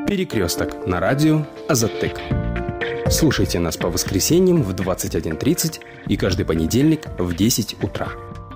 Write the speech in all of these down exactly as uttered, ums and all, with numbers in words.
Перекресток на радио Азаттык. Слушайте нас по воскресеньям в двадцать один тридцать и каждый понедельник в десять утра.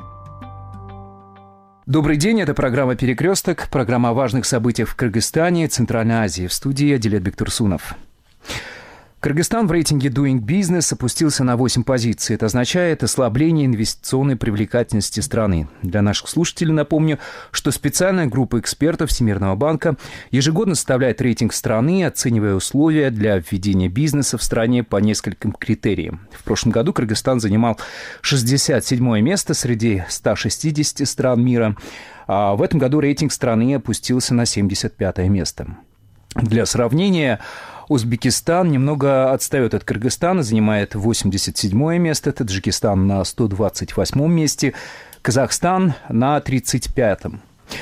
Добрый день, это программа «Перекресток», программа о важных событиях в Кыргызстане и Центральной Азии. В студии Адилет Бектурсунов. Кыргызстан в рейтинге Doing Business опустился на восемь позиций. Это означает ослабление инвестиционной привлекательности страны. Для наших слушателей напомню, что специальная группа экспертов Всемирного банка ежегодно составляет рейтинг страны, оценивая условия для введения бизнеса в стране по нескольким критериям. В прошлом году Кыргызстан занимал шестьдесят седьмое место среди ста шестидесяти стран мира, а в этом году рейтинг страны опустился на семьдесят пятое место. Для сравнения, Узбекистан немного отстает от Кыргызстана, занимает восемьдесят седьмое место, Таджикистан на сто двадцать восьмом месте, Казахстан на тридцать пятом.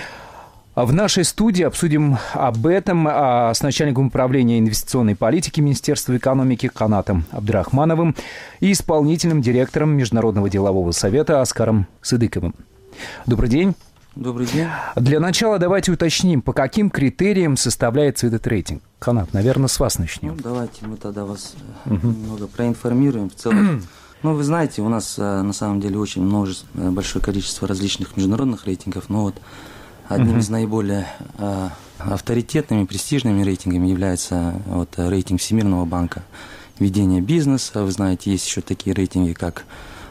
В нашей студии обсудим об этом с начальником управления инвестиционной политики Министерства экономики Канатом Абдрахмановым и исполнительным директором Международного делового совета Аскаром Сыдыковым. Добрый день. Добрый день. Для начала давайте уточним, по каким критериям составляется этот рейтинг. Канат, наверное, с вас начнем. Ну, давайте мы тогда вас угу. немного проинформируем. В целом, ну, вы знаете, у нас на самом деле очень множество, большое количество различных международных рейтингов, но вот одним угу. из наиболее авторитетными, престижными рейтингами является вот рейтинг Всемирного банка ведения бизнеса. Вы знаете, есть еще такие рейтинги, как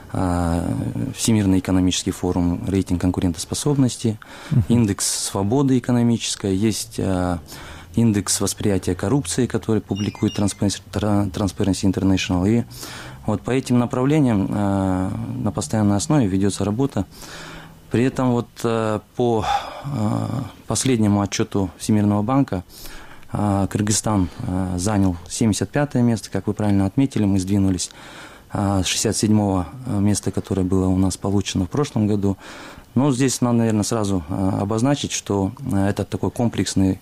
Всемирный экономический форум, рейтинг конкурентоспособности, uh-huh. индекс свободы экономической, есть индекс восприятия коррупции, который публикует Transparency International. И вот по этим направлениям на постоянной основе ведется работа. При этом вот по последнему отчету Всемирного банка Кыргызстан занял семьдесят пятое место, как вы правильно отметили, мы сдвинулись с шестьдесят седьмого места, которое было у нас получено в прошлом году. Но здесь надо, наверное, сразу обозначить, что это такой комплексный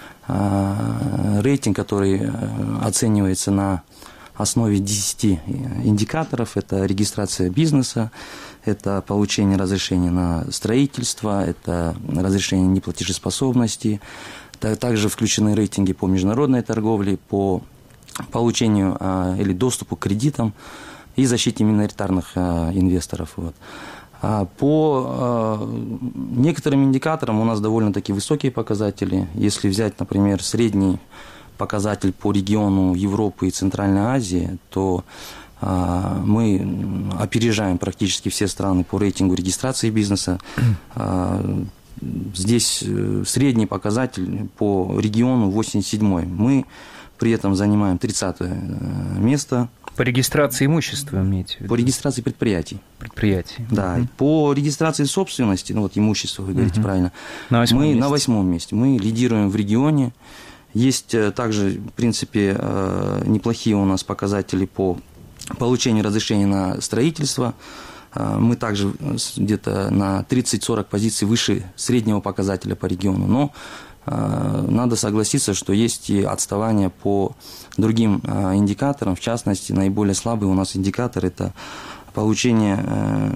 рейтинг, который оценивается на основе десяти индикаторов. Это регистрация бизнеса, это получение разрешения на строительство, это разрешение неплатежеспособности. Также включены рейтинги по международной торговле, по получению или доступу к кредитам и защите миноритарных а, инвесторов. Вот. А по а, некоторым индикаторам у нас довольно-таки высокие показатели. Если взять, например, средний показатель по региону Европы и Центральной Азии, то а, мы опережаем практически все страны по рейтингу регистрации бизнеса. А, здесь средний показатель по региону восемьдесят седьмой. Мы при этом занимаем тридцатое место. По регистрации имущества, имеете в виду? По регистрации предприятий. Предприятий. Да. Uh-huh. По регистрации собственности, ну вот имущество, вы говорите uh-huh. правильно, на восьмом мы месте. на восьмом месте. Мы лидируем в регионе. Есть также, в принципе, неплохие у нас показатели по получению разрешения на строительство. Мы также где-то на тридцать-сорок позиций выше среднего показателя по региону. Но надо согласиться, что есть и отставание по другим индикаторам. В частности, наиболее слабый у нас индикатор – это получение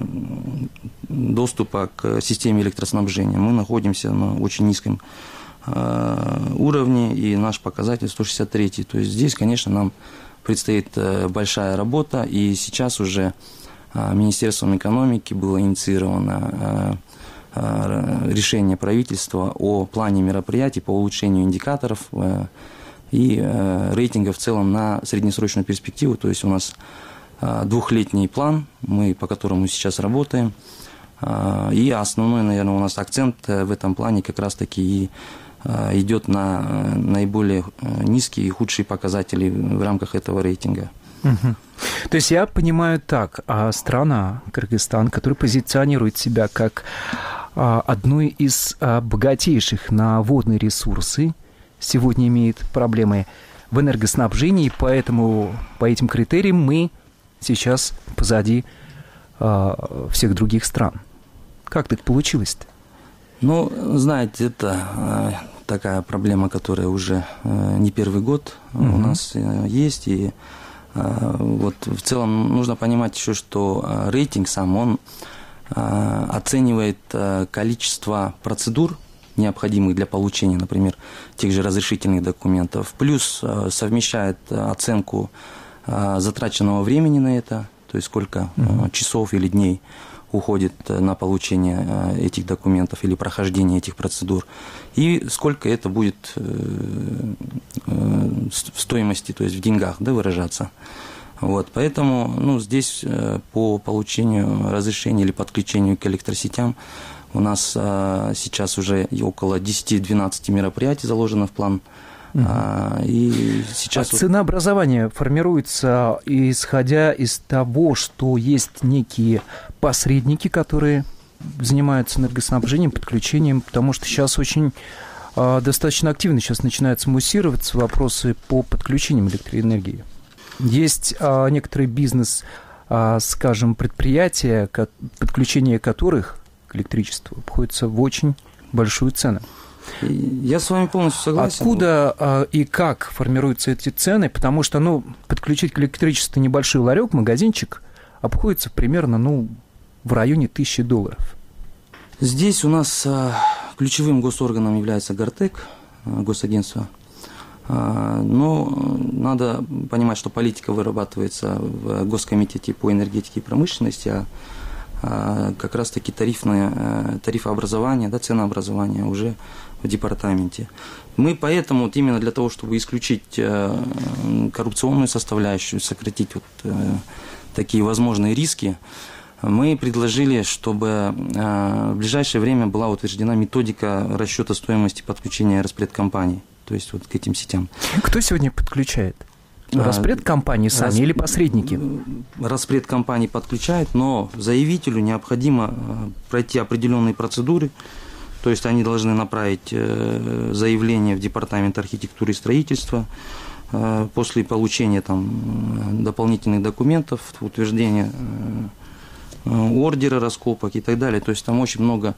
доступа к системе электроснабжения. Мы находимся на очень низком уровне, и наш показатель сто шестьдесят третий. То есть здесь, конечно, нам предстоит большая работа, и сейчас уже Министерством экономики было инициировано решение правительства о плане мероприятий по улучшению индикаторов и рейтинга в целом на среднесрочную перспективу. То есть у нас двухлетний план, мы, по которому сейчас работаем. И основной, наверное, у нас акцент в этом плане как раз-таки и идет на наиболее низкие и худшие показатели в рамках этого рейтинга. Угу. То есть я понимаю так, а страна Кыргызстан, которая позиционирует себя как одной из богатейших на водные ресурсы, сегодня имеет проблемы в энергоснабжении, и поэтому по этим критериям мы сейчас позади всех других стран. Как так получилось-то? Ну, знаете, это такая проблема, которая уже не первый год угу. у нас есть, и вот в целом нужно понимать еще, что рейтинг сам, он оценивает количество процедур необходимых для получения, например, тех же разрешительных документов. Плюс совмещает оценку затраченного времени на это, то есть сколько mm-hmm. часов или дней уходит на получение этих документов или прохождение этих процедур, и сколько это будет в стоимости, то есть в деньгах, да, выражаться. Вот, поэтому ну, здесь по получению разрешения или подключению к электросетям у нас сейчас уже около десять-двенадцать мероприятий заложено в план. Угу. А, и сейчас... а ценообразование формируется исходя из того, что есть некие посредники, которые занимаются энергоснабжением, подключением, потому что сейчас очень а, достаточно активно сейчас начинаются муссироваться вопросы по подключениям электроэнергии. Есть а, некоторый бизнес, а, скажем, предприятия, ко- подключение которых к электричеству обходится в очень большую цену. Я с вами полностью согласен. Откуда а, и как формируются эти цены? Потому что, ну, подключить к электричеству небольшой ларек, магазинчик обходится примерно, ну, в районе тысячи долларов. Здесь у нас а, ключевым госорганом является ГОРТЭК, а, госагентство. А, но надо понимать, что политика вырабатывается в Госкомитете по энергетике и промышленности, а как раз-таки тарифное, тарифообразование, да, ценообразование уже в департаменте. Мы поэтому, вот именно для того, чтобы исключить коррупционную составляющую, сократить вот такие возможные риски, мы предложили, чтобы в ближайшее время была утверждена методика расчета стоимости подключения распредкомпаний, то есть вот к этим сетям. Кто сегодня подключает? Распредкомпании сами Рас... или посредники? Распредкомпании подключают, но заявителю необходимо пройти определенные процедуры, то есть они должны направить заявление в Департамент архитектуры и строительства после получения там дополнительных документов, утверждения ордера раскопок и так далее. То есть там очень много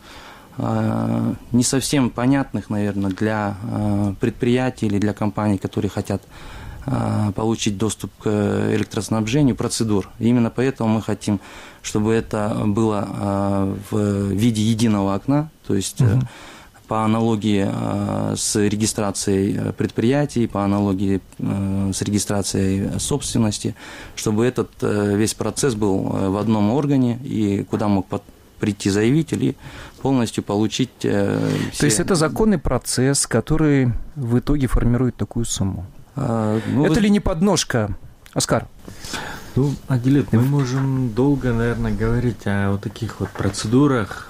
не совсем понятных, наверное, для предприятий или для компаний, которые хотят получить доступ к электроснабжению, процедур. И именно поэтому мы хотим, чтобы это было в виде единого окна, то есть угу. по аналогии с регистрацией предприятий, по аналогии с регистрацией собственности, чтобы этот весь процесс был в одном органе, и куда мог прийти заявитель и полностью получить все... То есть это законный процесс, который в итоге формирует такую сумму? А, ну, это вы... ли не подножка, Оскар? Ну, Адилет, мы можем долго, наверное, говорить о вот таких вот процедурах,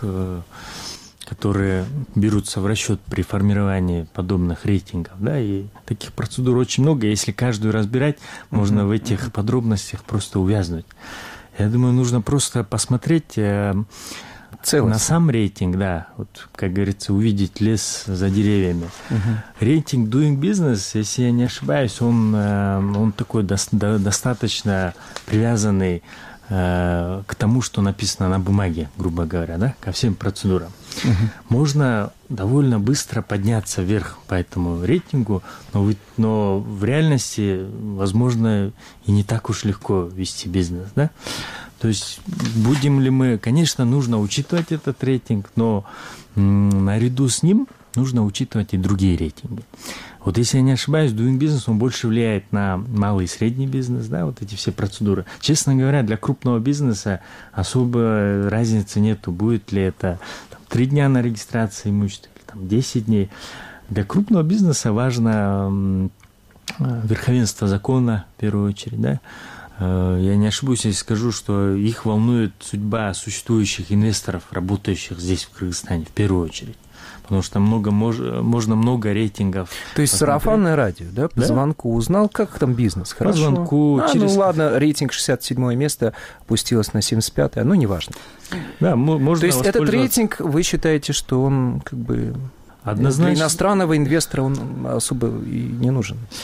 которые берутся в расчет при формировании подобных рейтингов, да, и таких процедур очень много, если каждую разбирать, можно uh-huh. в этих uh-huh. подробностях просто увязнуть. Я думаю, нужно просто посмотреть Целостно. на сам рейтинг, да, вот, как говорится, увидеть лес за деревьями. Угу. Рейтинг Doing Business, если я не ошибаюсь, он, он такой до, до, достаточно привязанный э, к тому, что написано на бумаге, грубо говоря, да, ко всем процедурам. Угу. Можно довольно быстро подняться вверх по этому рейтингу, но, но в реальности, возможно, и не так уж легко вести бизнес, да. То есть будем ли мы, конечно, нужно учитывать этот рейтинг, но м, наряду с ним нужно учитывать и другие рейтинги. Вот если я не ошибаюсь, Doing Business, он больше влияет на малый и средний бизнес, да, вот эти все процедуры. Честно говоря, для крупного бизнеса особо разницы нету, будет ли это там, три дня на регистрации имущества или там, десять дней. Для крупного бизнеса важно м, верховенство закона, в первую очередь, да. Я не ошибусь, если скажу, что их волнует судьба существующих инвесторов, работающих здесь, в Кыргызстане, в первую очередь. Потому что много, можно много рейтингов. То есть посмотреть. Сарафанное радио, да? По да? звонку узнал, как там бизнес? Хорошо. По звонку. А, через... Ну ладно, рейтинг шестьдесят седьмое место опустилось на семьдесят пятое, ну неважно. Да, можно То есть этот рейтинг, вы считаете, что он как бы... Однозначно. Для иностранного инвестора он особо и не нужен?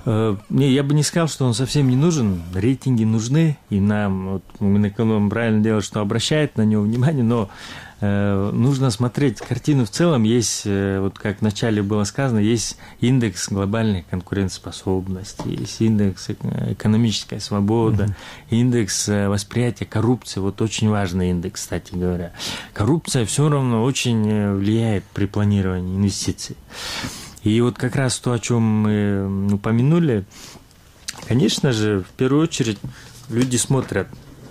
Не, я бы не сказал, что он совсем не нужен. Рейтинги нужны, и нам, вот, Минэконом правильно делает, что обращает на него внимание, но э, нужно смотреть картину в целом. Есть, э, вот как вначале было сказано, есть индекс глобальной конкурентоспособности, есть индекс экономической свободы, mm-hmm. индекс восприятия коррупции. Вот очень важный индекс, кстати говоря. Коррупция все равно очень влияет при планировании инвестиций. И вот как раз то, о чем мы упомянули, конечно же, в первую очередь люди смотрят,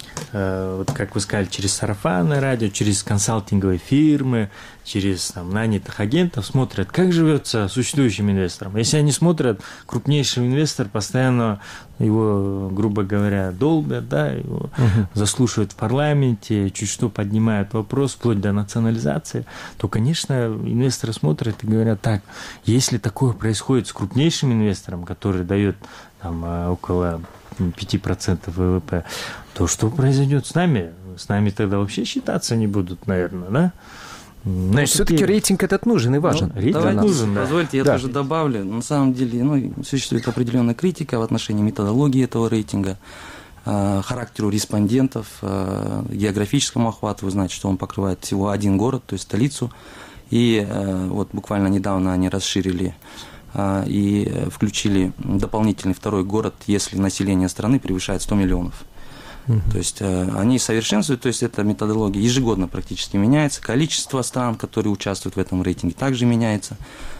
э, вот как вы сказали, через сарафанное радио, через консалтинговые фирмы, через там, нанятых агентов, смотрят, как живется существующим инвесторам. Если они смотрят, крупнейший инвестор постоянно его, грубо говоря, долбят, да, его uh-huh. заслушивают в парламенте, чуть что поднимают вопрос, вплоть до национализации, то, конечно, инвесторы смотрят и говорят, так, если такое происходит с крупнейшим инвестором, который дает там, около пять процентов ВВП, то что произойдет с нами? С нами тогда вообще считаться не будут, наверное, да? Значит, все-таки рейтинг этот нужен и важен. Ну, рейтинг нужен, да. Позвольте, я да. тоже добавлю. На самом деле, ну, существует определенная критика в отношении методологии этого рейтинга, э, характеру респондентов, э, географическому охвату. Вы знаете, что он покрывает всего один город, то есть столицу. И э, вот буквально недавно они расширили э, и включили дополнительный второй город, если население страны превышает сто миллионов. Uh-huh. То есть э, они совершенствуют, то есть эта методология ежегодно практически меняется, количество стран, которые участвуют в этом рейтинге, также меняется.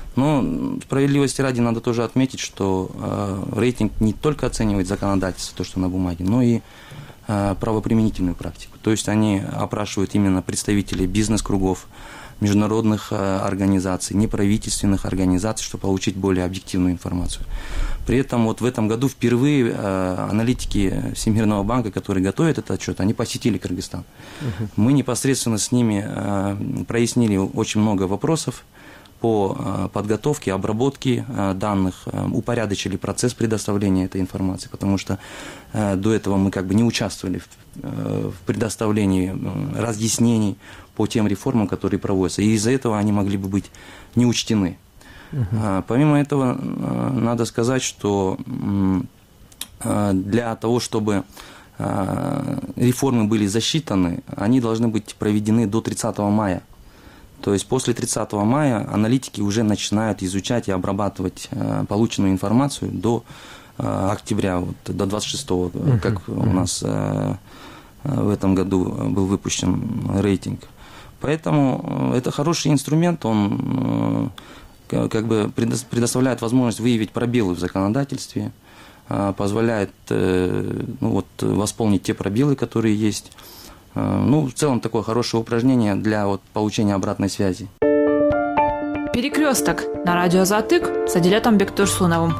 Но справедливости ради надо тоже отметить, что э, рейтинг не только оценивает законодательство, то, что на бумаге, но и э, правоприменительную практику. То есть они опрашивают именно представителей бизнес-кругов, международных организаций, неправительственных организаций, чтобы получить более объективную информацию. При этом вот в этом году впервые аналитики Всемирного банка, которые готовят этот отчет, они посетили Кыргызстан. Uh-huh. Мы непосредственно с ними прояснили очень много вопросов по подготовке, обработке данных, упорядочили процесс предоставления этой информации, потому что до этого мы как бы не участвовали в предоставлении разъяснений по тем реформам, которые проводятся. И из-за этого они могли бы быть не учтены. Uh-huh. Помимо этого, надо сказать, что для того, чтобы реформы были засчитаны, они должны быть проведены до тридцатого мая. То есть после тридцатого мая аналитики уже начинают изучать и обрабатывать полученную информацию до октября, вот, до двадцать шестого, uh-huh. как у нас в этом году был выпущен рейтинг. Поэтому это хороший инструмент, он как бы предоставляет возможность выявить пробелы в законодательстве, позволяет ну, вот, восполнить те пробелы, которые есть. Ну, в целом такое хорошее упражнение для вот, получения обратной связи. Перекресток на радио Затык с Адилетом Бектурсуновым.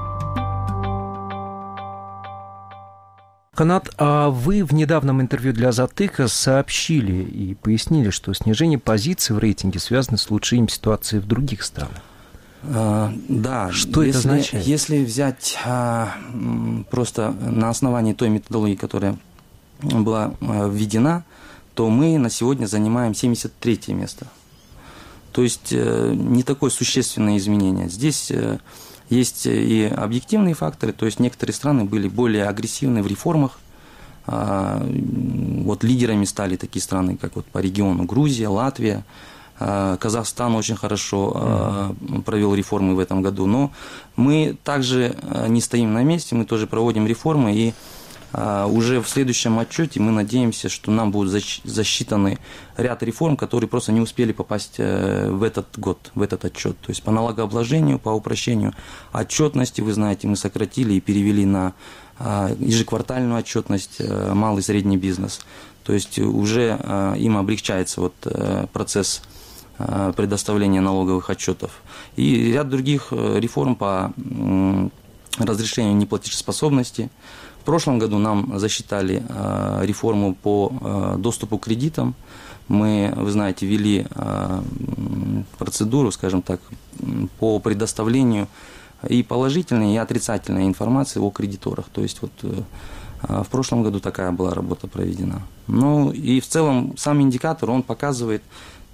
Канат, а вы в недавнем интервью для Затыка сообщили и пояснили, что снижение позиций в рейтинге связано с улучшением ситуации в других странах. А, да. Что если, это означает? Если взять а, просто на основании той методологии, которая была а, введена, то мы на сегодня занимаем семьдесят третье место. То есть а, не такое существенное изменение. Здесь а, есть и объективные факторы, то есть некоторые страны были более агрессивны в реформах. А, вот лидерами стали такие страны, как вот по региону Грузия, Латвия. Казахстан очень хорошо mm-hmm. провел реформы в этом году, но мы также не стоим на месте, мы тоже проводим реформы, и уже в следующем отчете мы надеемся, что нам будут засчитаны ряд реформ, которые просто не успели попасть в этот год, в этот отчет. То есть по налогообложению, по упрощению отчетности, вы знаете, мы сократили и перевели на ежеквартальную отчетность малый и средний бизнес. То есть уже им облегчается вот процесс предоставления налоговых отчетов. И ряд других реформ по разрешению неплатежеспособности. В прошлом году нам засчитали реформу по доступу к кредитам. Мы, вы знаете, ввели процедуру, скажем так, по предоставлению и положительной, и отрицательной информации о кредиторах. То есть вот в прошлом году такая была работа проведена. Ну и в целом сам индикатор, он показывает,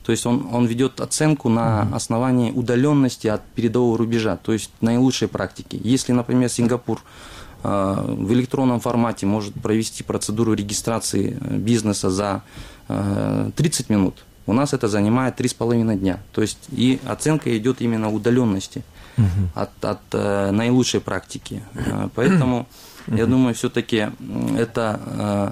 То есть он, он ведет оценку на mm-hmm. основании удаленности от передового рубежа, то есть наилучшей практики. Если, например, Сингапур э, в электронном формате может провести процедуру регистрации бизнеса за э, тридцать минут, у нас это занимает три с половиной дня. То есть и оценка идет именно удаленности mm-hmm. от, от э, наилучшей практики. Э, поэтому mm-hmm. я думаю, все-таки это... Э,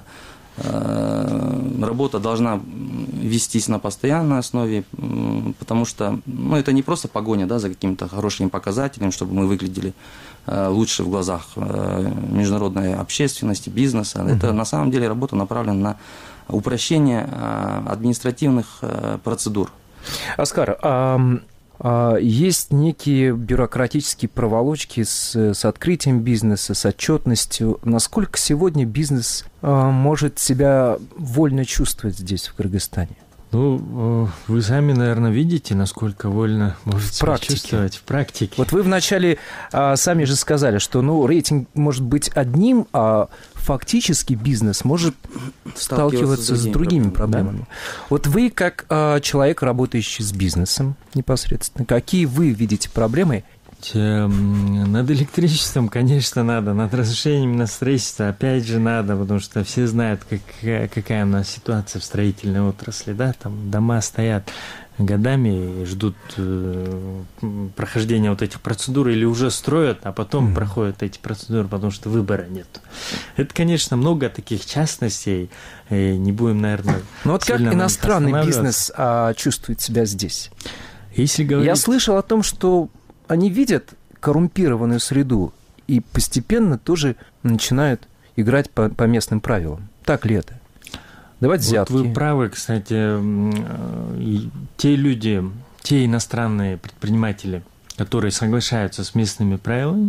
работа должна вестись на постоянной основе, потому что ну, это не просто погоня, да, за каким-то хорошим показателем, чтобы мы выглядели лучше в глазах международной общественности, бизнеса. Uh-huh. Это на самом деле работа направлена на упрощение административных процедур. Оскар, а... есть некие бюрократические проволочки с, с открытием бизнеса, с отчетностью. Насколько сегодня бизнес а, может себя вольно чувствовать здесь, в Кыргызстане? Ну, вы сами, наверное, видите, насколько вольно может себя чувствовать в практике. Вот вы вначале а, сами же сказали, что ну, рейтинг может быть одним, а фактически бизнес может сталкиваться с другими, с другими проблемами. Да? Вот вы, как а, человек, работающий с бизнесом непосредственно, какие вы видите проблемы? Над электричеством, конечно, надо, над разрешением на строительство опять же надо, потому что все знают, как, какая у нас ситуация в строительной отрасли, да, там дома стоят годами и ждут э, прохождения вот этих процедур или уже строят, а потом mm-hmm. проходят эти процедуры, потому что выбора нет. Это, конечно, много таких частностей, и не будем, наверное... Ну вот как иностранный бизнес а, чувствует себя здесь? Если говорить... Я слышал о том, что они видят коррумпированную среду и постепенно тоже начинают играть по, по местным правилам. Так ли это? Давать взятки. Вот вы правы, кстати, те люди, те иностранные предприниматели, которые соглашаются с местными правилами,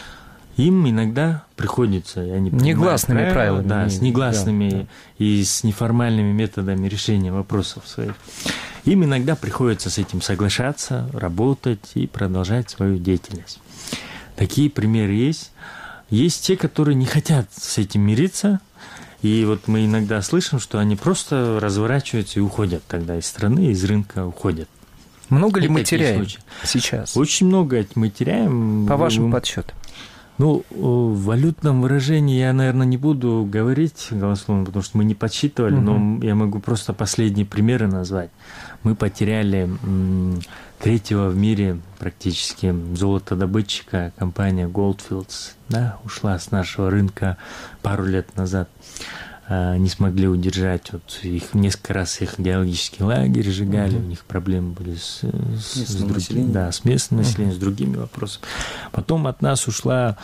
им иногда приходится, я не понимаю, негласными правила, правилами, да, с негласными да, да. и с неформальными методами решения вопросов своих. Им иногда приходится с этим соглашаться, работать и продолжать свою деятельность. Такие примеры есть. Есть те, которые не хотят с этим мириться, и вот мы иногда слышим, что они просто разворачиваются и уходят тогда из страны, из рынка уходят. Много ли мы теряем сейчас? Очень много мы теряем. По вашим подсчетам. Ну, в валютном выражении я, наверное, не буду говорить голословно, потому что мы не подсчитывали, угу. но я могу просто последние примеры назвать. Мы потеряли м, третьего в мире практически золотодобытчика, компания Goldfields, да, ушла с нашего рынка пару лет назад. А, не смогли удержать, вот их несколько раз их геологический лагерь сжигали, угу. у них проблемы были с, с, с, другим, да, с местным населением, угу. с другими вопросами. Потом от нас ушла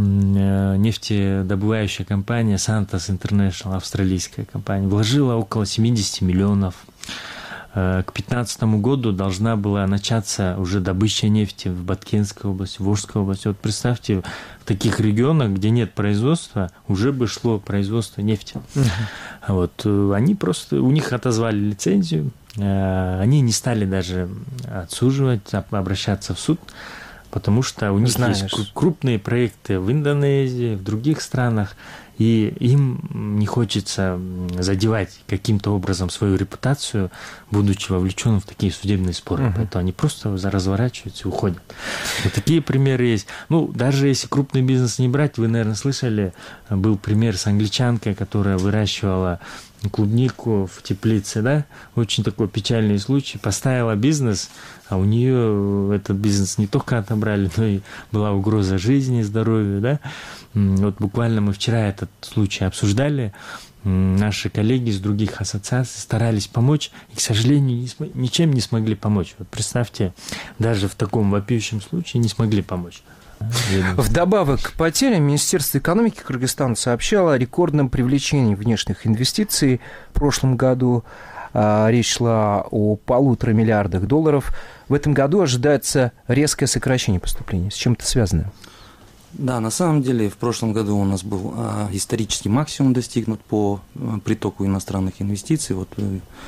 м, нефтедобывающая компания Santos International, австралийская компания, вложила около семьдесят миллионов. К две тысячи пятнадцатому году должна была начаться уже добыча нефти в Баткенской области, в Волжской области. Вот представьте, в таких регионах, где нет производства, уже бы шло производство нефти. Uh-huh. Вот, они просто, у них отозвали лицензию, они не стали даже отсуживать, обращаться в суд, потому что у них Знаешь. есть крупные проекты в Индонезии, в других странах, и им не хочется задевать каким-то образом свою репутацию, будучи вовлеченным в такие судебные споры. Uh-huh. Поэтому они просто разворачиваются и уходят. Вот такие примеры есть. Ну, даже если крупный бизнес не брать, вы, наверное, слышали, был пример с англичанкой, которая выращивала клубнику в теплице, да? Очень такой печальный случай. Поставила бизнес, а у нее этот бизнес не только отобрали, но и была угроза жизни, здоровью, да? Вот буквально мы вчера этот случай обсуждали. Наши коллеги из других ассоциаций старались помочь, и, к сожалению, ничем не смогли помочь. Вот представьте, даже в таком вопиющем случае не смогли помочь. Вдобавок к потерям Министерство экономики Кыргызстана сообщало о рекордном привлечении внешних инвестиций в прошлом году. Речь шла о полутора миллиардах долларов. В этом году ожидается резкое сокращение поступлений. С чем это связано? Да, на самом деле в прошлом году у нас был а, исторический максимум достигнут по а, притоку иностранных инвестиций. Вот,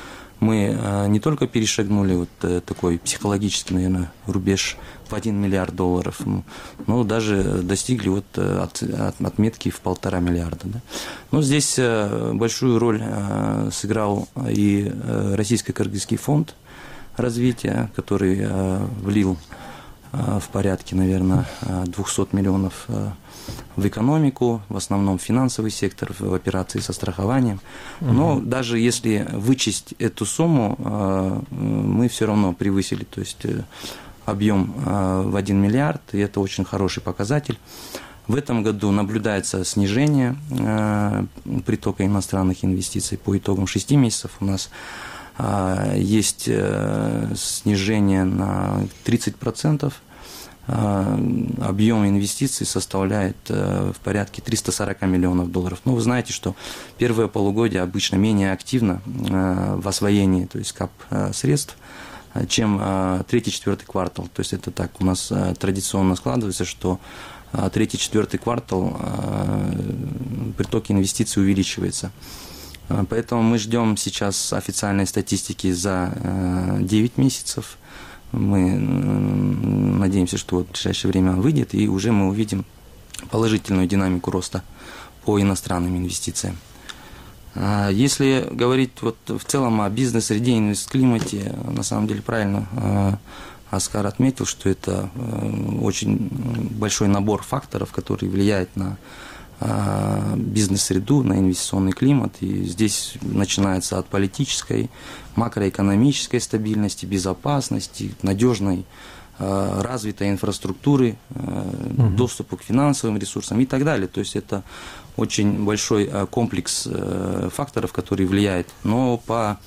мы а, не только перешагнули вот а, такой психологический, наверное, рубеж в один миллиард долларов, но даже достигли вот от, от, отметки в полтора миллиарда. Да. Но здесь а, большую роль а, сыграл и а, Российско-Кыргызский фонд развития, который влил в порядке, наверное, двухсот миллионов в экономику, в основном финансовый сектор, в операции со страхованием. Но угу. даже если вычесть эту сумму, мы все равно превысили, то есть объем в один миллиард, и это очень хороший показатель. В этом году наблюдается снижение притока иностранных инвестиций. По итогам шести месяцев у нас есть снижение на тридцать процентов. Объем инвестиций составляет в порядке триста сорок миллионов долларов. Но вы знаете, что первое полугодие обычно менее активно в освоении, то есть кап средств, чем третий-четвертый квартал. То есть это так у нас традиционно складывается, что третий-четвертый квартал приток инвестиций увеличивается. Поэтому мы ждем сейчас официальной статистики за девять месяцев. Мы надеемся, что вот в ближайшее время он выйдет, и уже мы увидим положительную динамику роста по иностранным инвестициям. Если говорить вот в целом о бизнес-среде и инвест-климате, на самом деле правильно Оскар отметил, что это очень большой набор факторов, который влияет на бизнес-среду, на инвестиционный климат. И здесь начинается от политической, макроэкономической стабильности, безопасности, надежной, развитой инфраструктуры, угу. доступа к финансовым ресурсам и так далее. То есть это очень большой комплекс факторов, который влияет. Но по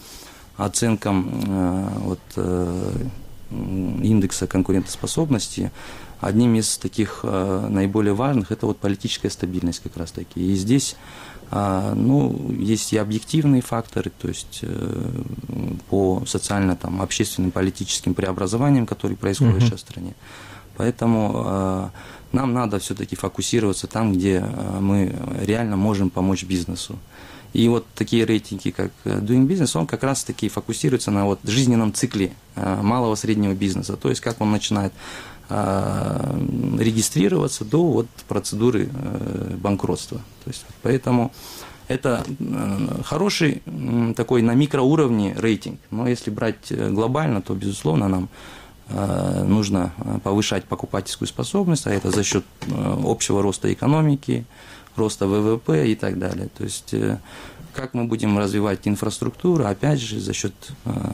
оценкам вот, индекса конкурентоспособности, одним из таких наиболее важных это вот политическая стабильность как раз таки. И здесь ну, есть и объективные факторы, то есть по социально там, общественным политическим преобразованиям, которые происходят uh-huh. сейчас в стране. Поэтому нам надо все-таки фокусироваться там, где мы реально можем помочь бизнесу. И вот такие рейтинги, как Doing Business, он как раз-таки фокусируется на вот жизненном цикле малого среднего бизнеса, то есть как он начинает регистрироваться до вот процедуры банкротства. То есть, поэтому это хороший такой на микроуровне рейтинг, но если брать глобально, то, безусловно, нам нужно повышать покупательскую способность, а это за счет общего роста экономики, роста ВВП и так далее. То есть как мы будем развивать инфраструктуру, опять же, за счет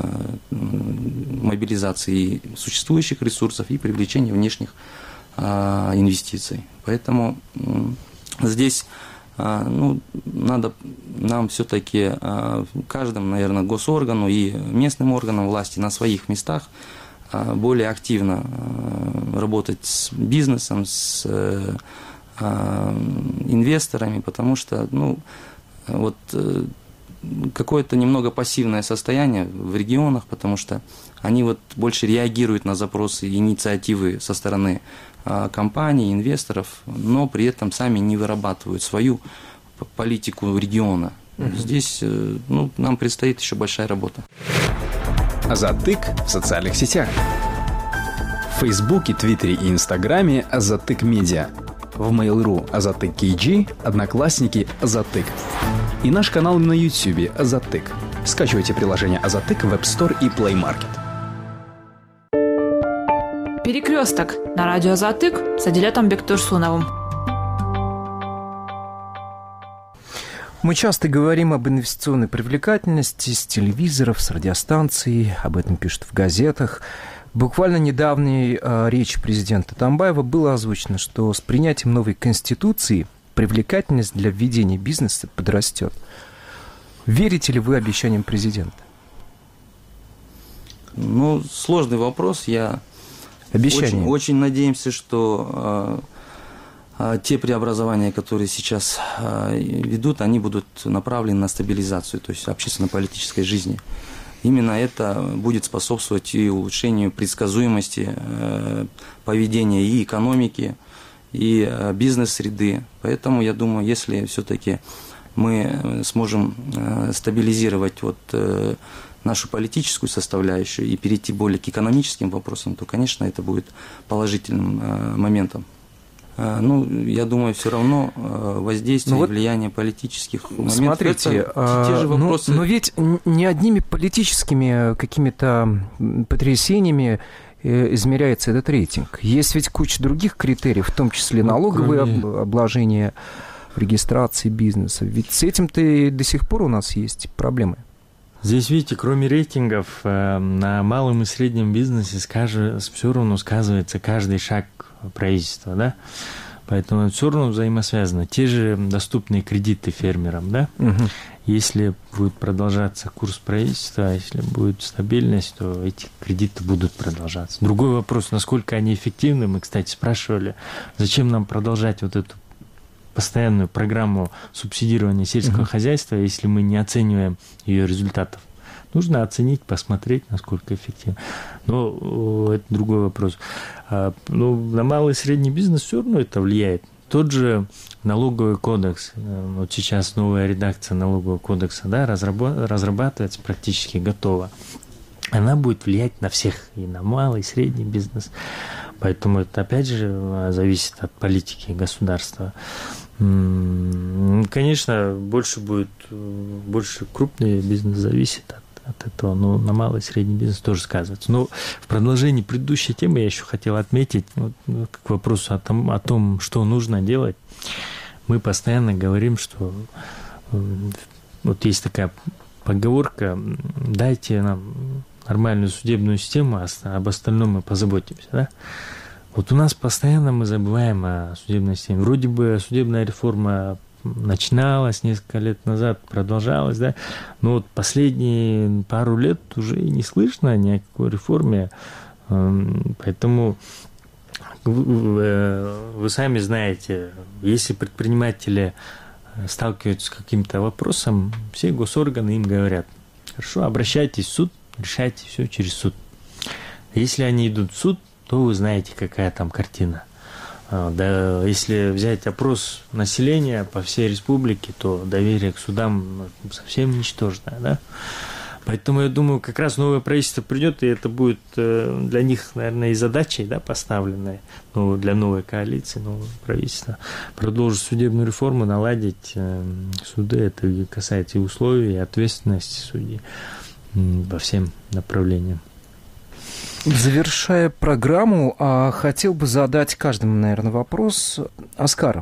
мобилизации существующих ресурсов и привлечения внешних инвестиций. Поэтому здесь ну, надо нам все-таки каждому, наверное, госоргану и местным органам власти на своих местах более активно работать с бизнесом, с инвесторами, потому что ну, вот какое-то немного пассивное состояние в регионах, потому что они вот больше реагируют на запросы и инициативы со стороны компаний, инвесторов, но при этом сами не вырабатывают свою политику региона. Uh-huh. Здесь ну, нам предстоит еще большая работа. Азатык в социальных сетях. В Фейсбуке, Твиттере и Инстаграме Азатык Медиа. В Mail.ru Азатык кей джи, Одноклассники Азатык. И наш канал на YouTube Азатык. Скачивайте приложение Азатык в App Store и Play Market. Перекресток на радио Азатык с Адилетом Бектурсуновым. Мы часто говорим об инвестиционной привлекательности с телевизоров, с радиостанций, об этом пишут в газетах. Буквально недавней э, речи президента Атамбаева было озвучено, что с принятием новой конституции привлекательность для введения бизнеса подрастет. Верите ли вы обещаниям президента? Ну, сложный вопрос. Я очень, очень надеемся, что э, э, те преобразования, которые сейчас э, ведут, они будут направлены на стабилизацию, то есть общественно-политической жизни. Именно это будет способствовать и улучшению предсказуемости э, поведения и экономики, и э, бизнес-среды. Поэтому я думаю, если все-таки мы сможем э, стабилизировать вот, э, нашу политическую составляющую и перейти более к экономическим вопросам, то, конечно, это будет положительным э, моментом. Ну, я думаю, все равно воздействие ну, вот и влияние политических моментов. Смотрите, это те же вопросы. Но, но ведь не одними политическими какими-то потрясениями измеряется этот рейтинг. Есть ведь куча других критериев, в том числе налоговые ну, кроме... обложения, регистрации бизнеса. Ведь с этим-то и до сих пор у нас есть проблемы. Здесь, видите, кроме рейтингов, на малом и среднем бизнесе все равно сказывается каждый шаг правительства, да? Поэтому все равно взаимосвязано. Те же доступные кредиты фермерам, да? Угу. Если будет продолжаться курс правительства, если будет стабильность, то эти кредиты будут продолжаться. Другой вопрос, насколько они эффективны. Мы, кстати, спрашивали, зачем нам продолжать вот эту постоянную программу субсидирования сельского uh-huh. хозяйства, если мы не оцениваем ее результатов. Нужно оценить, посмотреть, насколько эффективно. Но это другой вопрос. Но на малый и средний бизнес все равно это влияет. Тот же налоговый кодекс, вот сейчас новая редакция налогового кодекса, да, разрабатывается, практически готова. Она будет влиять на всех, и на малый, и средний бизнес. Поэтому это, опять же, зависит от политики государства. Конечно, больше будет, больше крупный бизнес зависит от, от этого, но на малый и средний бизнес тоже сказывается. Но в продолжении предыдущей темы я еще хотел отметить, вот, к вопросу о том, о том, что нужно делать. Мы постоянно говорим, что вот есть такая поговорка: дайте нам нормальную судебную систему, а об остальном мы позаботимся, да? Вот у нас постоянно мы забываем о судебной системе. Вроде бы судебная реформа начиналась несколько лет назад, продолжалась, да, но вот последние пару лет уже и не слышно ни о какой реформе. Поэтому вы, вы сами знаете, если предприниматели сталкиваются с каким-то вопросом, все госорганы им говорят: хорошо, обращайтесь в суд, решайте все через суд. Если они идут в суд, то вы знаете, какая там картина. Да, если взять опрос населения по всей республике, то доверие к судам совсем ничтожное, да? Поэтому я думаю, как раз новое правительство придет, и это будет для них, наверное, и задачей, да, поставленной, ну, для новой коалиции, нового правительства, продолжить судебную реформу, наладить суды. Это касается и условий, и ответственности судей по всем направлениям. Завершая программу, хотел бы задать каждому, наверное, вопрос. Оскар,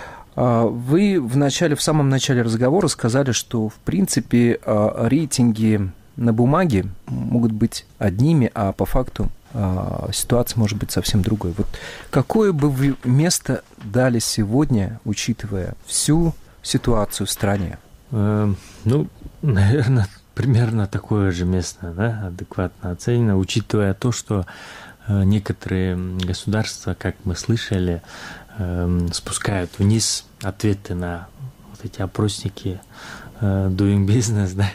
вы в начале, в самом начале разговора сказали, что, в принципе, рейтинги на бумаге могут быть одними, а по факту ситуация может быть совсем другой. Вот какое бы вы место дали сегодня, учитывая всю ситуацию в стране? Ну, наверное, примерно такое же место, да, адекватно оценено, учитывая то, что некоторые государства, как мы слышали, спускают вниз ответы на вот эти опросники Doing Business, да.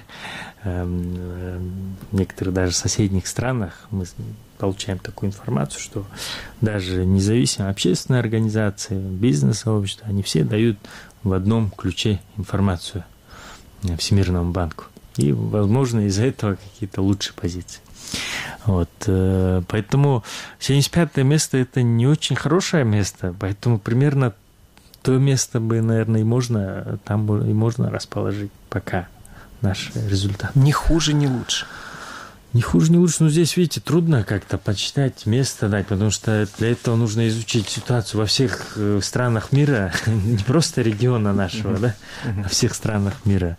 В некоторых даже соседних странах мы получаем такую информацию, что даже независимые общественные организации, бизнес-сообщества, они все дают в одном ключе информацию Всемирному банку. И, возможно, из-за этого какие-то лучшие позиции. Вот, поэтому семьдесят пятое место – это не очень хорошее место, поэтому примерно то место бы, наверное, и можно, там и можно расположить пока наш результат. Не хуже, не лучше. Не хуже, не лучше. Но здесь, видите, трудно как-то почитать, место дать, потому что для этого нужно изучить ситуацию во всех странах мира, не просто региона нашего, да, а во всех странах мира.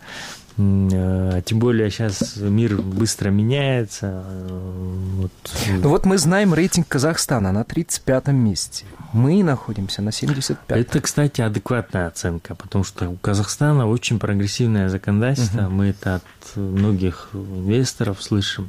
Тем более сейчас мир быстро меняется. Вот. Ну вот мы знаем рейтинг Казахстана на тридцать пятом месте. Мы находимся на семьдесят пятом. Это, кстати, адекватная оценка, потому что у Казахстана очень прогрессивное законодательство. Угу. Мы это от многих инвесторов слышим.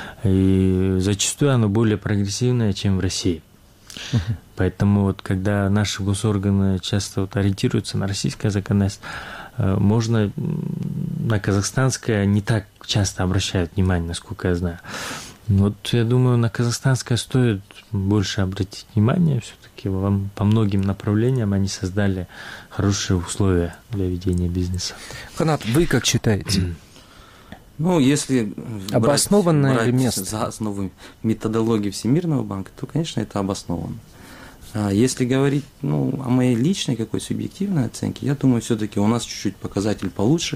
И зачастую оно более прогрессивное, чем в России. Угу. Поэтому вот когда наши госорганы часто вот ориентируются на российское законодательство, можно на казахстанское не так часто обращают внимание, насколько я знаю. Вот я думаю, на казахстанское стоит больше обратить внимание. Все-таки по многим направлениям они создали хорошие условия для ведения бизнеса. Канат, вы как считаете? Ну, если обоснованное брать, ли брать место за основу методологии Всемирного банка, то, конечно, это обоснованно. Если говорить ну, о моей личной какой субъективной оценке, я думаю, все-таки у нас чуть-чуть показатель получше.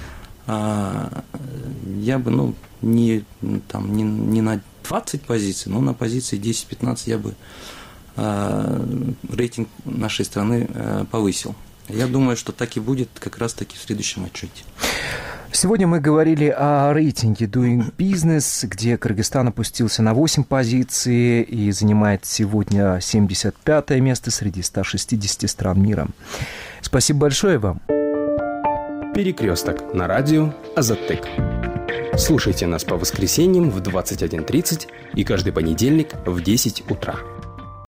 Я бы ну, не, там, не, не на двадцать позиций, но на позиции десять-пятнадцать я бы рейтинг нашей страны повысил. Я думаю, что так и будет как раз-таки в следующем отчете. Сегодня мы говорили о рейтинге Doing Business, где Кыргызстан опустился на восемь позиций и занимает сегодня семьдесят пятое место среди ста шестидесяти стран мира. Спасибо большое вам. Перекресток на радио Азаттык. Слушайте нас по воскресеньям в двадцать один тридцать и каждый понедельник в десять утра.